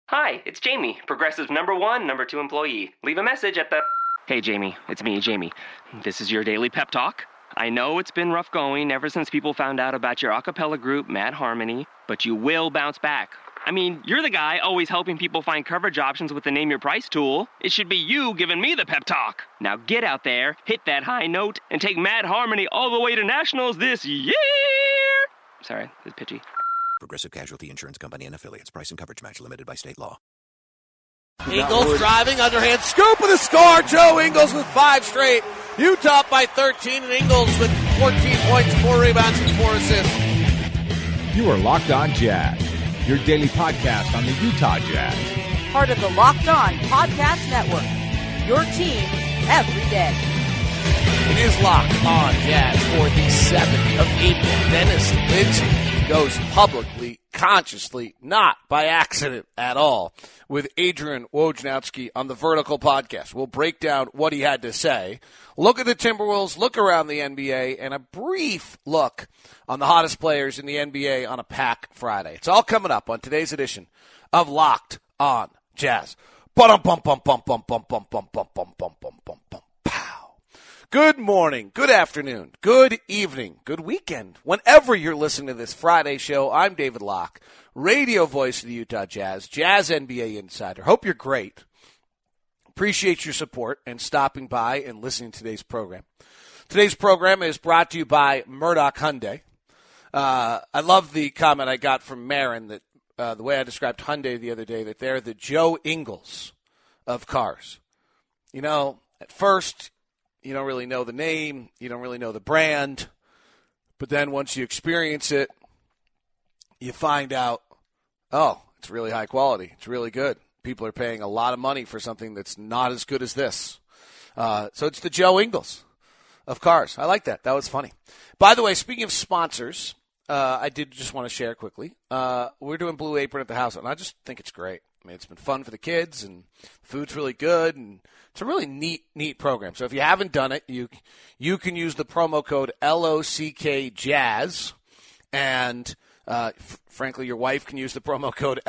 Hi, it's Jamie, Progressive's #1, #2 employee. Leave a message at the... Hey, Jamie, it's me, Jamie. This is your daily pep talk. I know it's been rough going ever since people found out about your a cappella group, Mad Harmony, but you will bounce back. I mean, you're the guy always helping people find coverage options with the Name Your Price tool. It should be you giving me the pep talk. Now get out there, hit that high note, and take Mad Harmony all the way to nationals this year! Sorry, it's pitchy. Progressive Casualty Insurance Company and Affiliates. Price and coverage match limited by state law. Ingles driving, underhand scoop of the score. Joe Ingles with 5 straight. Utah by 13, and Ingles with 14 points, 4 rebounds, and 4 assists. You are Locked On Jazz, your daily podcast on the Utah Jazz. Part of the Locked On Podcast Network, your team every day. It is Locked On Jazz for the 7th of April. Dennis Lindsay goes publicly, consciously, not by accident at all, with Adrian Wojnarowski on the Vertical Podcast. We'll break down what he had to say, look at the Timberwolves, look around the NBA, and a brief look on the hottest players in the NBA on a Pack Friday. It's all coming up on today's edition of Locked On Jazz. Good morning, good afternoon, good evening, good weekend. Whenever you're listening to this Friday show, I'm David Locke, radio voice of the Utah Jazz, Jazz NBA insider. Hope you're great. Appreciate your support and stopping by and listening to today's program. Today's program is brought to you by Murdoch Hyundai. I love the comment I got from Marin that the way I described Hyundai the other day, that they're the Joe Ingles of cars. You know, at first, you don't really know the name, you don't really know the brand, but then once you experience it, you find out, oh, it's really high quality, it's really good. People are paying a lot of money for something that's not as good as this. So it's the Joe Ingles of cars. I like that. That was funny. By the way, speaking of sponsors, I did just want to share quickly. We're doing Blue Apron at the house, and I just think it's great. I mean, it's been fun for the kids, and the food's really good, and it's a really neat program. So if you haven't done it, you can use the promo code LOCKJazz, and frankly, your wife can use the promo code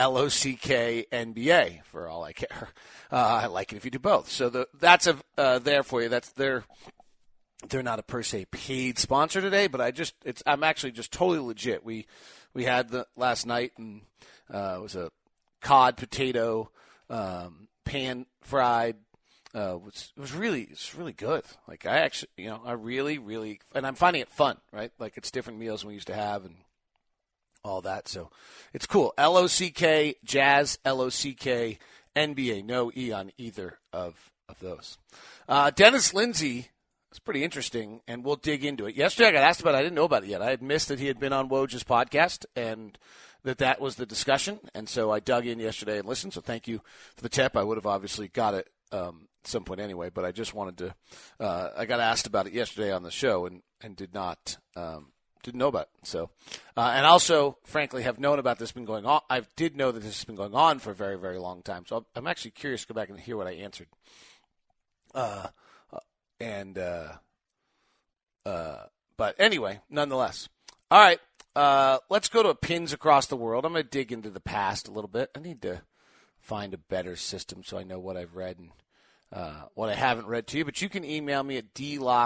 LOCKNBA for all I care. I like it if you do both. So that's there for you. They're not a per se paid sponsor today, but I'm actually just totally legit. We had the last night, and it was a cod potato pan fried. It was really good. Like I actually, I really, and I'm finding it fun, right? Like it's different meals than we used to have and all that. So it's cool. LOCK Jazz, LOCK NBA. No E on either of those. Dennis Lindsay. It's pretty interesting, and we'll dig into it. Yesterday I got asked about it. I didn't know about it yet. I had missed that he had been on Woj's podcast and that was the discussion, and so I dug in yesterday and listened, so thank you for the tip. I would have obviously got it at some point anyway, but I just wanted to I got asked about it yesterday on the show and didn't know about it. So, and also, frankly, have known about this been going on. I did know that this has been going on for a very, very long time, so I'm actually curious to go back and hear what I answered. But anyway, nonetheless. All right, let's go to pins across the world. I'm going to dig into the past a little bit. I need to find a better system so I know what I've read and what I haven't read to you. But you can email me at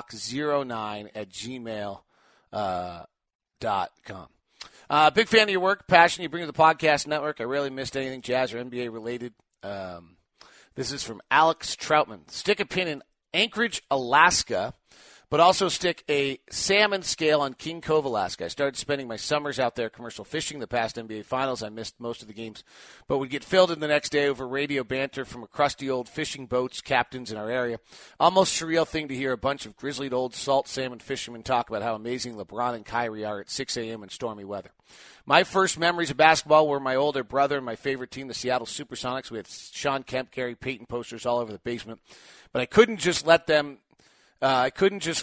dlock09@gmail.com. Big fan of your work, passion you bring to the podcast network. I rarely missed anything Jazz or NBA related. This is from Alex Troutman. Stick a pin in Anchorage, Alaska, but also stick a salmon scale on King Cove, Alaska. I started spending my summers out there commercial fishing. The past NBA Finals, I missed most of the games, but would get filled in the next day over radio banter from a crusty old fishing boats captains in our area. Almost surreal thing to hear a bunch of grizzled old salt salmon fishermen talk about how amazing LeBron and Kyrie are at 6 a.m. in stormy weather. My first memories of basketball were my older brother and my favorite team, the Seattle Supersonics. We had Sean Kemp, Gary Payton posters all over the basement. But I couldn't just let them like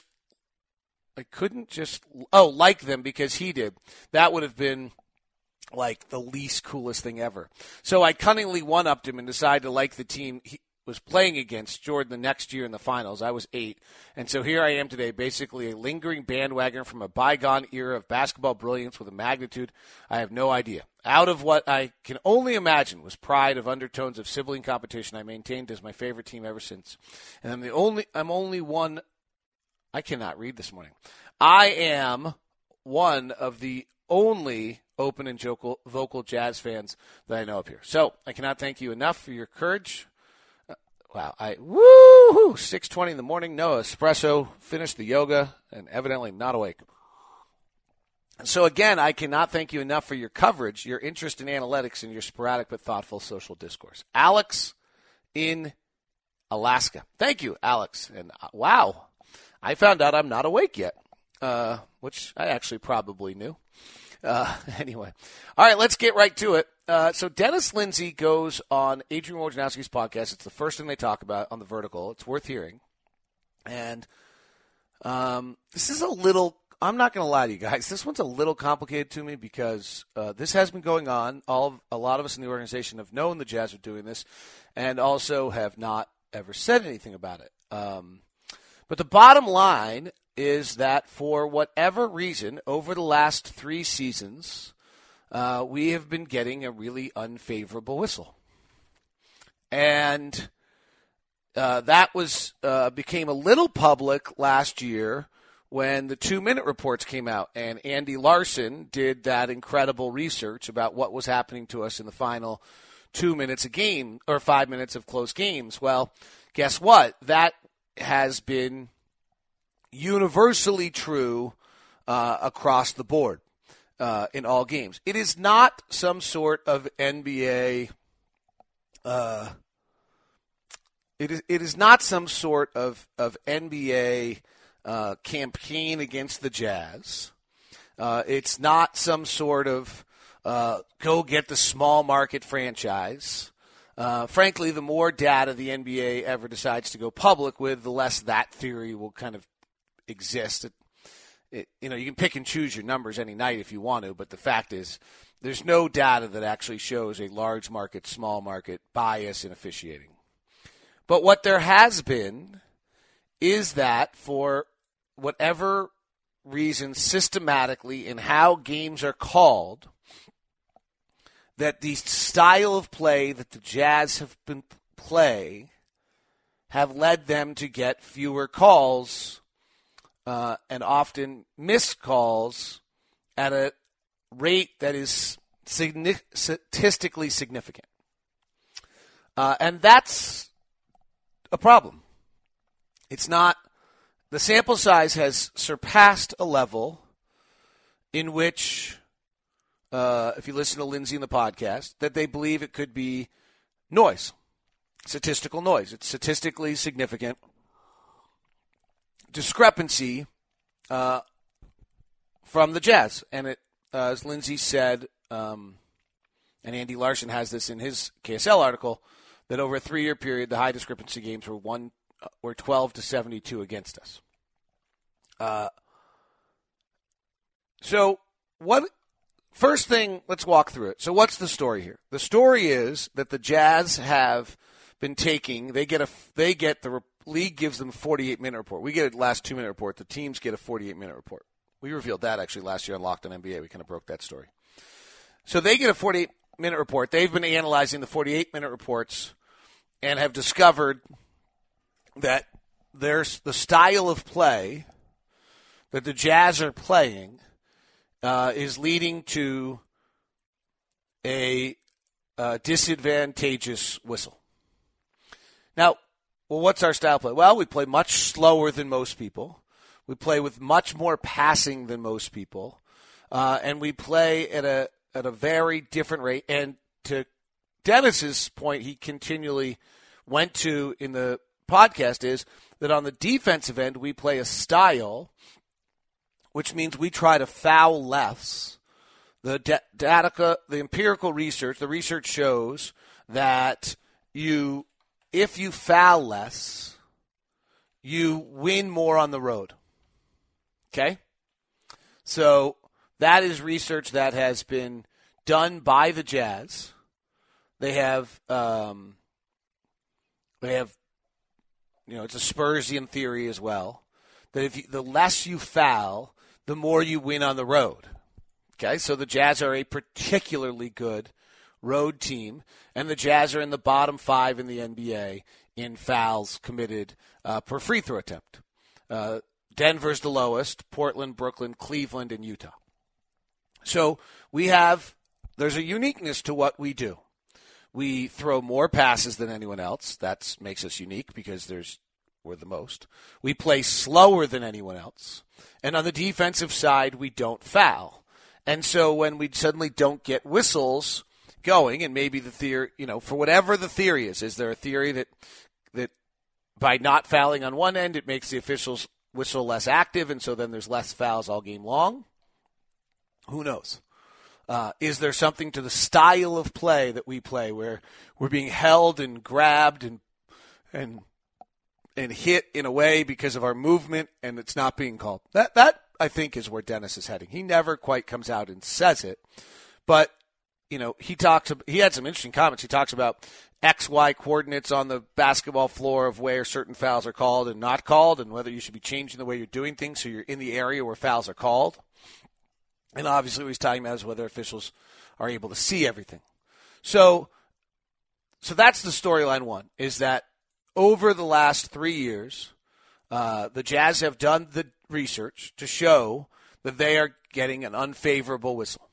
them because he did. That would have been like the least coolest thing ever. So I cunningly one-upped him and decided to like the team was playing against Jordan the next year in the finals. I was 8. And so here I am today, basically a lingering bandwagon from a bygone era of basketball brilliance with a magnitude I have no idea. Out of what I can only imagine was pride of undertones of sibling competition I maintained as my favorite team ever since. And I'm only one. I cannot read this morning. I am one of the only open and vocal Jazz fans that I know up here. So I cannot thank you enough for your courage. Wow, 6:20 in the morning, no espresso, finished the yoga, and evidently not awake. So again, I cannot thank you enough for your coverage, your interest in analytics, and your sporadic but thoughtful social discourse. Alex in Alaska. Thank you, Alex. And wow, I found out I'm not awake yet, which I actually probably knew. Anyway. All right, let's get right to it. So Dennis Lindsay goes on Adrian Wojnarowski's podcast. It's the first thing they talk about on The Vertical. It's worth hearing. And this is a little, I'm not going to lie to you guys, this one's a little complicated to me because this has been going on. A lot of us in the organization have known the Jazz are doing this and also have not ever said anything about it. But the bottom line is that for whatever reason, over the last 3 seasons, we have been getting a really unfavorable whistle. And that became a little public last year when the 2-minute reports came out, and Andy Larson did that incredible research about what was happening to us in the final 2 minutes a game, or 5 minutes of close games. Well, guess what? That has been universally true across the board in all games. It is not some sort of NBA. It is not some sort of NBA campaign against the Jazz. It's not some sort of go get the small market franchise. Frankly, the more data the NBA ever decides to go public with, the less that theory will kind of exist. You can pick and choose your numbers any night if you want to, but the fact is there's no data that actually shows a large market, small market bias in officiating. But what there has been is that for whatever reason, systematically in how games are called, that the style of play that the Jazz have been play have led them to get fewer calls and often missed calls at a rate that is statistically significant. And that's a problem. It's not, the sample size has surpassed a level in which, if you listen to Lindsay in the podcast, that they believe it could be noise, statistical noise. It's statistically significant discrepancy from the Jazz. And it, as Lindsay said, and Andy Larson has this in his KSL article, that over a 3-year period, the high discrepancy games were 12 to 72 against us. So first thing, let's walk through it. So what's the story here? The story is that the Jazz have been taking, the league gives them a 48-minute report. We get a last 2-minute report. The teams get a 48-minute report. We revealed that actually last year on Locked on NBA. We kind of broke that story. So they get a 48-minute report. They've been analyzing the 48-minute reports and have discovered that there's the style of play that the Jazz are playing is leading to a disadvantageous whistle. Now, well, what's our style of play? Well, we play much slower than most people. We play with much more passing than most people, and we play at a very different rate. And to Dennis's point, he continually went to in the podcast is that on the defensive end, we play a style, which means we try to foul less. The empirical research, the research shows that if you foul less, you win more on the road. Okay? So that is research that has been done by the Jazz. They have They have, it's a Spursian theory as well, that the less you foul, the more you win on the road. Okay, so the Jazz are a particularly good road team, and the Jazz are in the bottom 5 in the NBA in fouls committed per free throw attempt. Denver's the lowest, Portland, Brooklyn, Cleveland, and Utah. So there's a uniqueness to what we do. We throw more passes than anyone else. That makes us unique because we're the most. We play slower than anyone else. And on the defensive side, we don't foul. And so when we suddenly don't get whistles going, and maybe the theory, for whatever the theory is there a theory that by not fouling on one end, it makes the officials whistle less active, and so then there's less fouls all game long? Who knows? Is there something to the style of play that we play where we're being held and grabbed and hit in a way because of our movement and it's not being called? That I think is where Dennis is heading. He never quite comes out and says it, but he had some interesting comments. He talks about XY coordinates on the basketball floor of where certain fouls are called and not called, and whether you should be changing the way you're doing things so you're in the area where fouls are called. And obviously what he's talking about is whether officials are able to see everything. So that's the storyline one, is that over the last 3 years, the Jazz have done the research to show that they are getting an unfavorable whistle.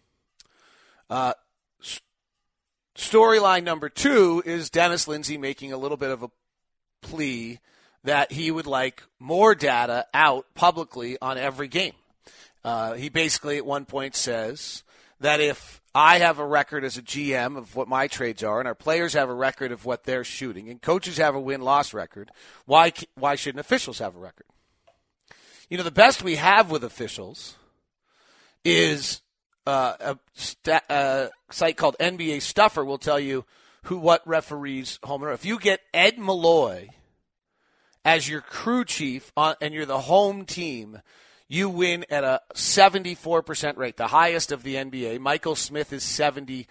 Storyline number 2 is Dennis Lindsay making a little bit of a plea that he would like more data out publicly on every game. He basically at one point says that if I have a record as a GM of what my trades are, and our players have a record of what they're shooting, and coaches have a win-loss record, why shouldn't officials have a record? The best we have with officials is a site called NBA Stuffer will tell you what referees home and road. If you get Ed Malloy as your crew chief and you're the home team, you win at a 74% rate, the highest of the NBA. Michael Smith is 73%.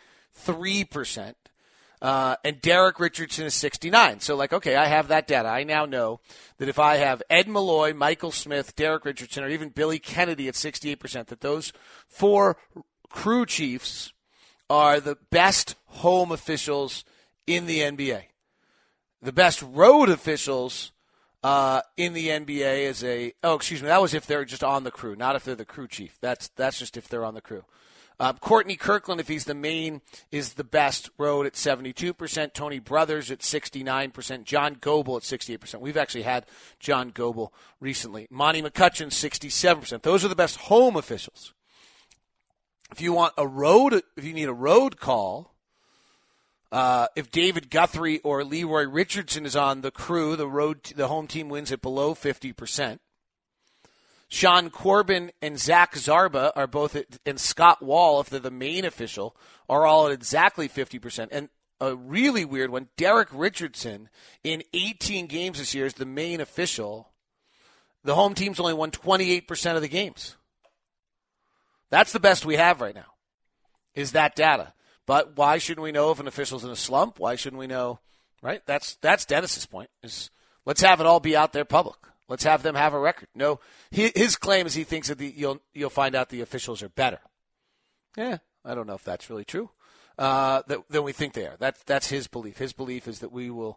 And Derek Richardson is 69%. So, I have that data. I now know that if I have Ed Malloy, Michael Smith, Derek Richardson, or even Billy Kennedy at 68%, that those 4 crew chiefs are the best home officials in the NBA. The best road officials in the NBA is that was if they're just on the crew, not if they're the crew chief. That's just if they're on the crew. Courtney Kirkland, if he's the main, is the best road at 72%. Tony Brothers at 69%. John Goble at 68%. We've actually had John Goble recently. Monty McCutcheon, 67%. Those are the best home officials. If you need a road call, if David Guthrie or Leroy Richardson is on the crew, the home team wins at below 50%. Sean Corbin and Zach Zarba are both and Scott Wall, if they're the main official, are all at exactly 50%. And a really weird one, Derek Richardson, in 18 games this year is the main official. The home team's only won 28% of the games. That's the best we have right now, is that data. But why shouldn't we know if an official's in a slump? Why shouldn't we know, right? That's Dennis's point, is let's have it all be out there public. Let's have them have a record. No, his claim is he thinks that you'll find out the officials are better. Yeah, I don't know if that's really true. Than we think they are. That's his belief. His belief is that we will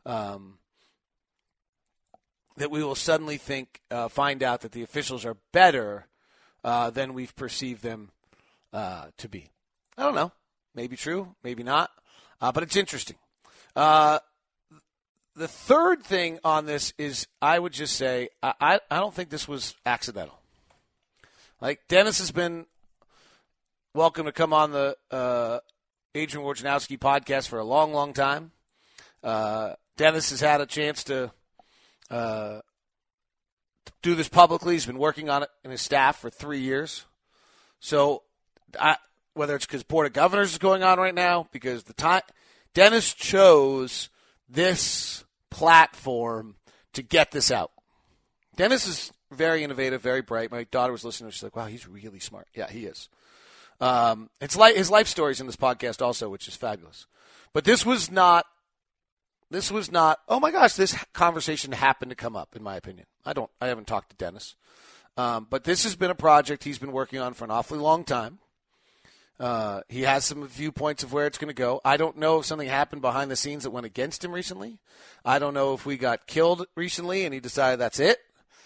suddenly find out that the officials are better than we've perceived them to be. I don't know. Maybe true, maybe not. But it's interesting. The third thing on this is I would just say I don't think this was accidental. Dennis has been welcome to come on the Adrian Wojnarowski podcast for a long, long time. Dennis has had a chance to do this publicly. He's been working on it in his staff for 3 years. So whether it's because Board of Governors is going on right now, because Dennis chose this platform to get this out. Dennis is very innovative, very bright. My daughter was listening. She's like, wow, he's really smart. Yeah, he is. It's like his life stories in this podcast also, which is fabulous. But this was not This was not, oh my gosh, this conversation happened to come up, in my opinion. I haven't talked to Dennis. But this has been a project he's been working on for an awfully long time. He has some viewpoints of where it's going to go. I don't know if something happened behind the scenes that went against him recently. I don't know if we got killed recently and he decided that's it.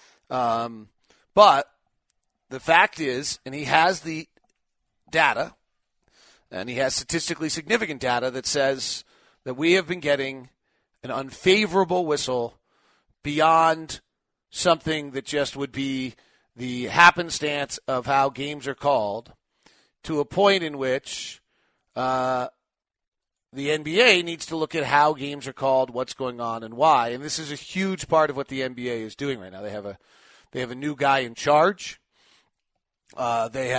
But the fact is, and he has the data, and he has statistically significant data that says that we have been getting an unfavorable whistle beyond something that just would be the happenstance of how games are called, to a point in which the NBA needs to look at how games are called, what's going on, and why. And this is a huge part of what the NBA is doing right now. They have a new guy in charge. They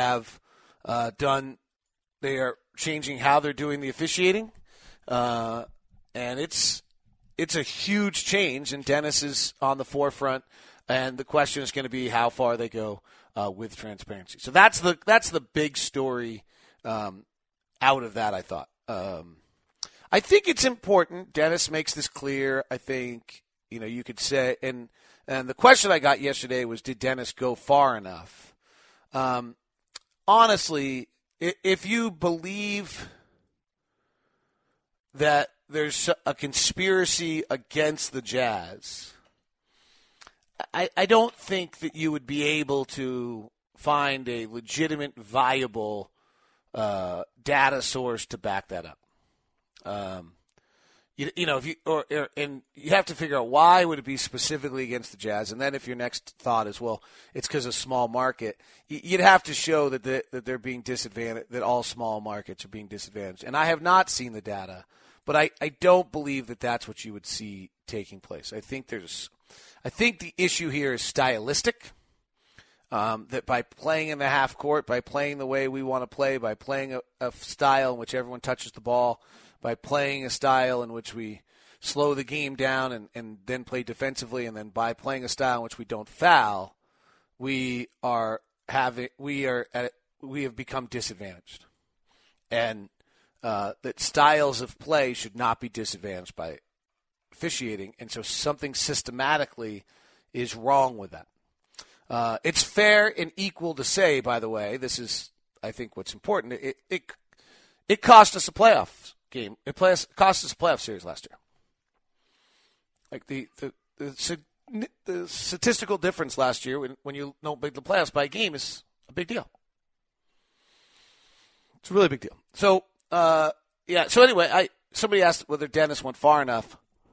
are changing how they're doing the officiating, and it's a huge change. And Dennis is on the forefront. And the question is going to be how far they go with transparency. So that's the big story out of that, I thought. I think it's important. Dennis makes this clear. I think, you could say, and the question I got yesterday was, did Dennis go far enough? Honestly, if you believe that there's a conspiracy against the Jazz, I don't think that you would be able to find a legitimate, viable data source to back that up. And you have to figure out why would it be specifically against the Jazz, and then if your next thought is, well, it's because of small market, you'd have to show that they're being disadvantaged, that all small markets are being disadvantaged. And I have not seen the data, but I don't believe that that's what you would see taking place. I think the issue here is stylistic, that by playing in the half court, by playing the way we want to play, by playing a style in which everyone touches the ball, by playing a style in which we slow the game down and then play defensively, and then by playing a style in which we don't foul, we have become disadvantaged. And that styles of play should not be disadvantaged by officiating, and so something systematically is wrong with that. It's fair and equal to say, by the way, this is, I think, what's important. It cost us a playoff game. It cost us a playoff series last year. Like the statistical difference last year when you don't make the playoffs by a game is a big deal. It's a really big deal. So, So anyway, somebody asked whether Dennis went far enough.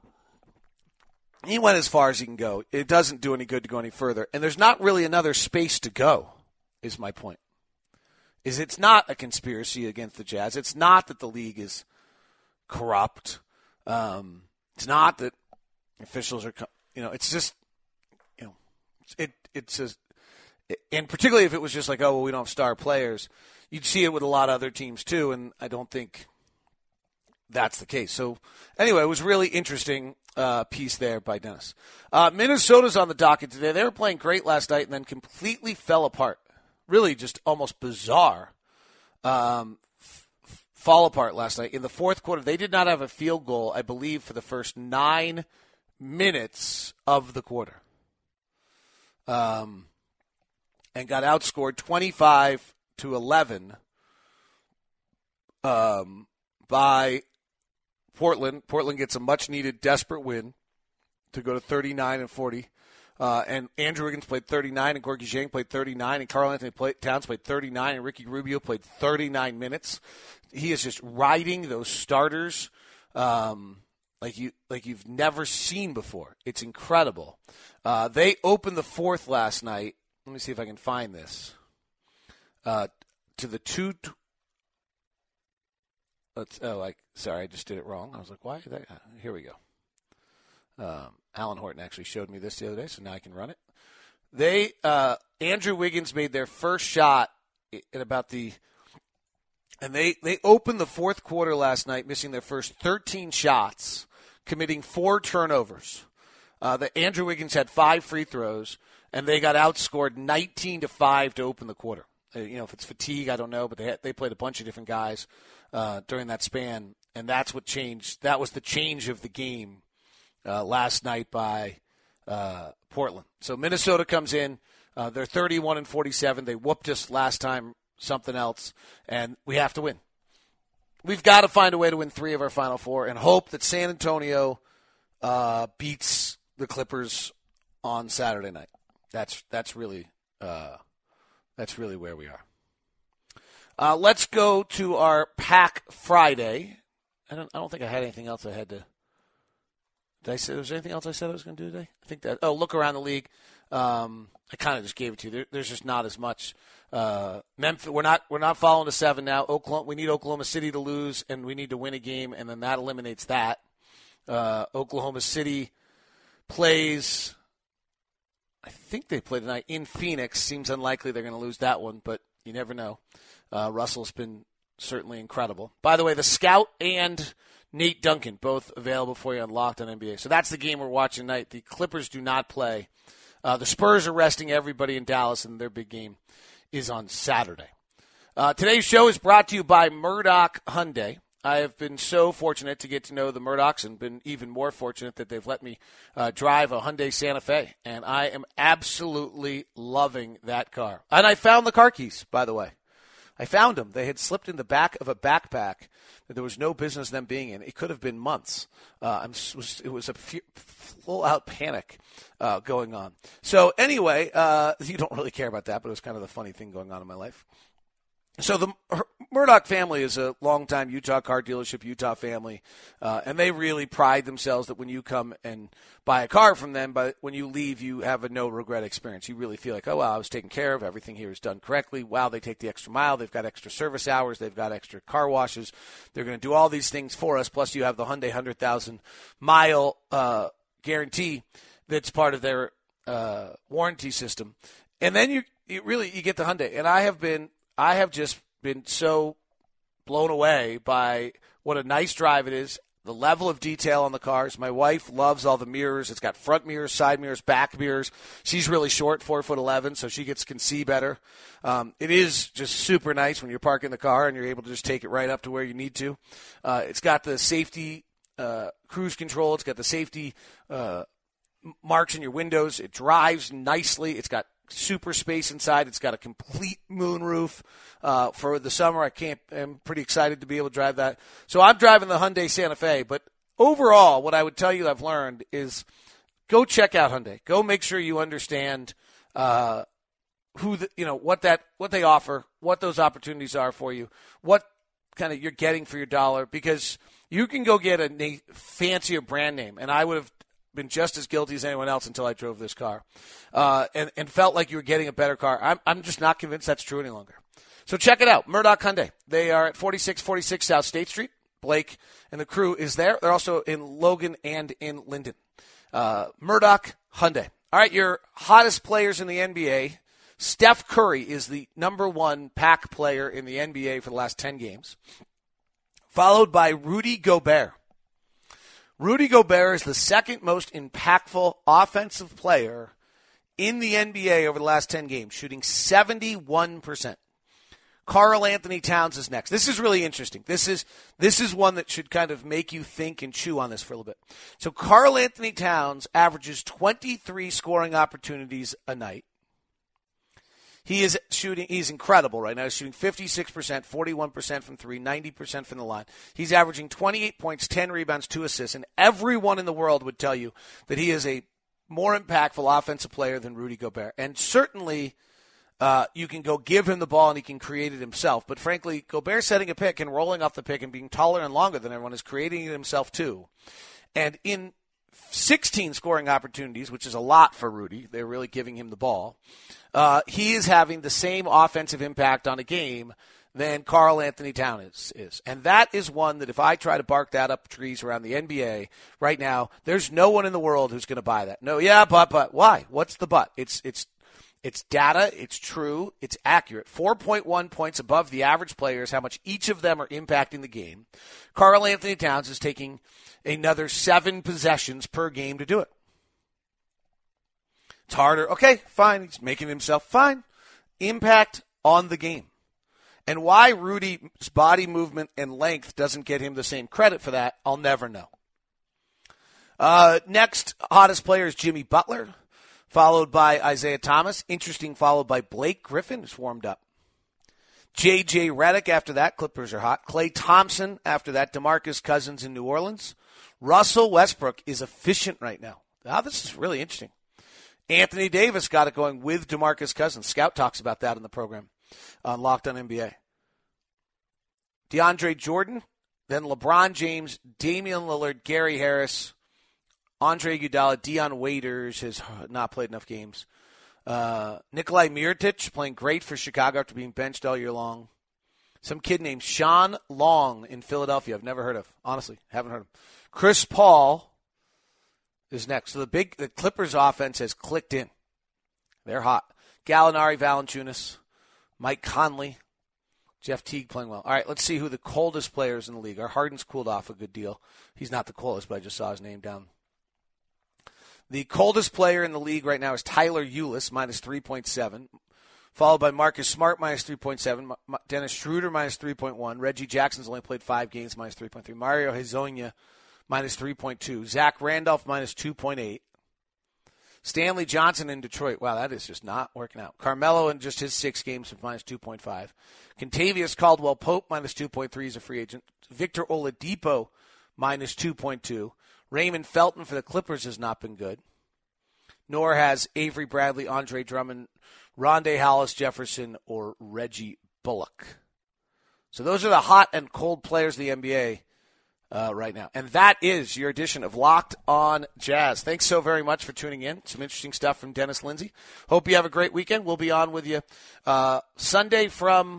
He went as far as he can go. It doesn't do any good to go any further. And there's not really another space to go, is my point. It's not a conspiracy against the Jazz. It's not that the league is corrupt. It's not that officials are, it's just, it's just, and particularly if it was just like, oh, well, we don't have star players, you'd see it with a lot of other teams too, and I don't think that's the case. So anyway, it was really interesting piece there by Dennis. Minnesota's on the docket today. They were playing great last night and then completely fell apart. Really just almost bizarre fall apart last night. In the fourth quarter, they did not have a field goal, I believe, for the first 9 minutes of the quarter. And got outscored 25-11 by Portland. Portland gets a much-needed, desperate win to go to 39-40. And Andrew Wiggins played 39, and Gorgui Dieng played 39, and Karl Anthony Towns played 39, and Ricky Rubio played 39 minutes. He is just riding those starters like you've never seen before. It's incredible. They opened the fourth last night. Let me see if I can find this. To the two. Sorry, I just did it wrong. I was like, why? Here we go. Alan Horton actually showed me this the other day, so now I can run it. Andrew Wiggins made their first shot at about and they opened the fourth quarter last night, missing their first 13 shots, committing 4 turnovers. Andrew Wiggins had 5 free throws, and they got outscored 19-5 to open the quarter. If it's fatigue, I don't know, but they played a bunch of different guys during that span, and that's what changed. That was the change of the game last night by Portland. So Minnesota comes in. They're 31-47. They whooped us last time, something else, and we have to win. We've got to find a way to win 3 of our final 4 and hope that San Antonio beats the Clippers on Saturday night. That's really where we are. Let's go to our Pack Friday. I don't think I had anything else I had to. Did I say was there anything else I said I was going to do today? I think that. Oh, look around the league. I kind of just gave it to you. There's just not as much. Memphis, we're not following to 7 now. Oklahoma, we need Oklahoma City to lose, and we need to win a game, and then that eliminates that. Oklahoma City plays. I think they play tonight in Phoenix. Seems unlikely they're going to lose that one, but you never know. Russell's been certainly incredible. By the way, the Scout and Nate Duncan both available for you on Locked on NBA. So that's the game we're watching tonight. The Clippers do not play. The Spurs are resting everybody in Dallas, and their big game is on Saturday. Today's show is brought to you by Murdoch Hyundai. I have been so fortunate to get to know the Murdochs and been even more fortunate that they've let me drive a Hyundai Santa Fe, and I am absolutely loving that car. And I found the car keys, by the way. I found them. They had slipped in the back of a backpack that there was no business them being in. It could have been months. It was a full-out panic going on. So anyway, you don't really care about that, but it was kind of the funny thing going on in my life. So the Murdoch family is a longtime Utah car dealership, Utah family, and they really pride themselves that when you come and buy a car from them, but when you leave, you have a no-regret experience. You really feel like, oh, wow, I was taken care of. Everything here is done correctly. Wow, they take the extra mile. They've got extra service hours. They've got extra car washes. They're going to do all these things for us, plus you have the Hyundai 100,000-mile guarantee that's part of their warranty system. And then you get the Hyundai. And I have just been so blown away by what a nice drive it is, the level of detail on the cars. My wife loves all the mirrors. It's got front mirrors, side mirrors, back mirrors. She's really short, 4'11", so she can see better. It is just super nice when you're parking the car and you're able to just take it right up to where you need to. It's got the safety cruise control. It's got the safety marks in your windows. It drives nicely. It's got super space inside. It's got a complete moonroof for the summer. I'm pretty excited to be able to drive that. So I'm driving the Hyundai Santa Fe. But overall, what I would tell you I've learned is go check out Hyundai. Go make sure you understand what they offer, what those opportunities are for you, what kind of you're getting for your dollar, because you can go get a fancier brand name, and I would have been just as guilty as anyone else until I drove this car, and felt like you were getting a better car. I'm just not convinced that's true any longer. So check it out, Murdoch Hyundai. They are at 4646 South State Street. Blake and the crew is there. They're also in Logan and in Linden. Murdoch Hyundai. All right, your hottest players in the NBA. Steph Curry is the number 1 pack player in the NBA for the last 10 games, followed by Rudy Gobert. Rudy Gobert is the second most impactful offensive player in the NBA over the last 10 games, shooting 71%. Karl Anthony Towns is next. This is really interesting. This is one that should kind of make you think and chew on this for a little bit. So Karl Anthony Towns averages 23 scoring opportunities a night. He's incredible right now. He's shooting 56%, 41% from 3, 90% from the line. He's averaging 28 points, 10 rebounds, 2 assists, and everyone in the world would tell you that he is a more impactful offensive player than Rudy Gobert. And certainly you can go give him the ball and he can create it himself. But frankly, Gobert setting a pick and rolling off the pick and being taller and longer than everyone is creating it himself too. And in 16 scoring opportunities, which is a lot for Rudy, they're really giving him the ball. He is having the same offensive impact on a game than Karl Anthony Towns is. And that is one that if I try to bark that up trees around the NBA right now, there's no one in the world who's going to buy that. No, yeah, but why? What's the but? It's data, it's true, it's accurate. 4.1 points above the average players, how much each of them are impacting the game. Karl Anthony Towns is taking another 7 possessions per game to do it. It's harder. Okay, fine. He's making himself fine. Impact on the game. And why Rudy's body movement and length doesn't get him the same credit for that, I'll never know. Next, hottest player is Jimmy Butler, followed by Isaiah Thomas. Interesting, followed by Blake Griffin, who's warmed up. J.J. Redick after that. Clippers are hot. Klay Thompson after that. DeMarcus Cousins in New Orleans. Russell Westbrook is efficient right now. Now, this is really interesting. Anthony Davis got it going with DeMarcus Cousins. Scout talks about that in the program on Locked On NBA. DeAndre Jordan, then LeBron James, Damian Lillard, Gary Harris, Andre Iguodala, Dion Waiters has not played enough games. Nikolai Mirotic playing great for Chicago after being benched all year long. Some kid named Sean Long in Philadelphia I've never heard of. Honestly, haven't heard of him. Chris Paul is next. So the Clippers offense has clicked in. They're hot. Gallinari, Valanciunas, Mike Conley, Jeff Teague playing well. All right, let's see who the coldest players in the league are. Harden's cooled off a good deal. He's not the coldest, but I just saw his name down. The coldest player in the league right now is Tyler Ulis, minus 3.7, followed by Marcus Smart, minus 3.7, Dennis Schroeder, minus 3.1, Reggie Jackson's only played 5 games, minus 3.3, Mario Hezonja, minus 3.2, Zach Randolph, minus 2.8, Stanley Johnson in Detroit. Wow, that is just not working out. Carmelo in just his 6 games, minus 2.5. Contavious Caldwell-Pope, minus 2.3, he's a free agent. Victor Oladipo, minus 2.2. Raymond Felton for the Clippers has not been good. Nor has Avery Bradley, Andre Drummond, Rondae Hollis Jefferson, or Reggie Bullock. So those are the hot and cold players of the NBA right now. And that is your edition of Locked On Jazz. Thanks so very much for tuning in. Some interesting stuff from Dennis Lindsay. Hope you have a great weekend. We'll be on with you Sunday from...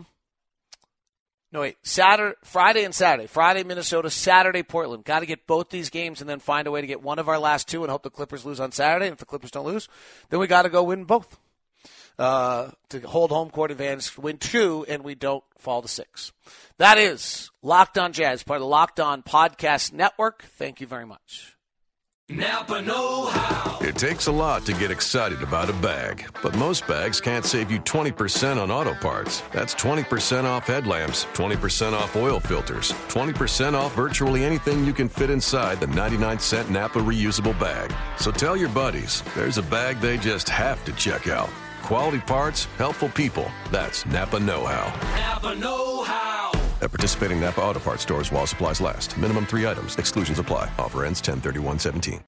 Friday and Saturday. Friday, Minnesota, Saturday, Portland. Got to get both these games and then find a way to get one of our last 2 and hope the Clippers lose on Saturday. And if the Clippers don't lose, then we got to go win both to hold home court advantage, win 2, and we don't fall to 6. That is Locked On Jazz, part of the Locked On Podcast Network. Thank you very much. Napa know-how. It takes a lot to get excited about a bag, but most bags can't save you 20% on auto parts. That's 20% off headlamps, 20% off oil filters, 20% off virtually anything you can fit inside the 99-cent Napa reusable bag. So tell your buddies, there's a bag they just have to check out. Quality parts, helpful people. That's Napa know-how. Napa know-how. At participating Napa Auto Parts stores while supplies last. Minimum 3 items. Exclusions apply. Offer ends 10/31/17.